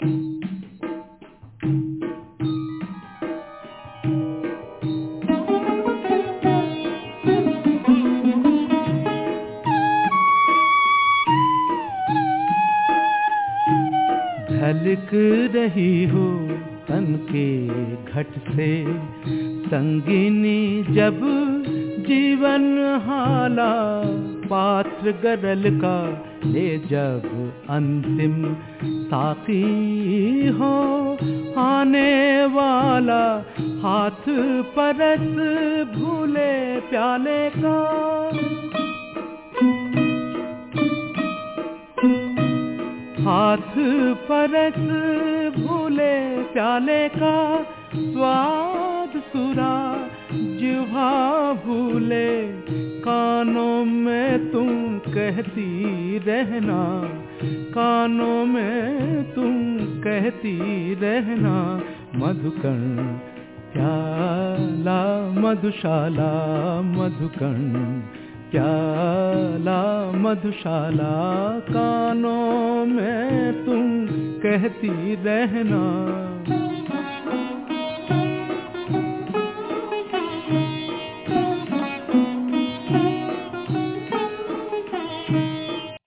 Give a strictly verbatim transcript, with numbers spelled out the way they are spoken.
झलक रही हो तन के घट से संगिनी जब जीवन हाला, पात्र गरल का ले जब अंतिम साकी हो आने वाला, हाथ परस भूले प्याले का, हाथ परस भूले प्याले का, स्वाद सुरा जिह्वा भूले, कानों में तुम कहती रहना, कानों में तुम कहती रहना, मधुकण प्याला मधुशाला, मधुकण प्याला मधुशाला, कानों में तुम कहती रहना।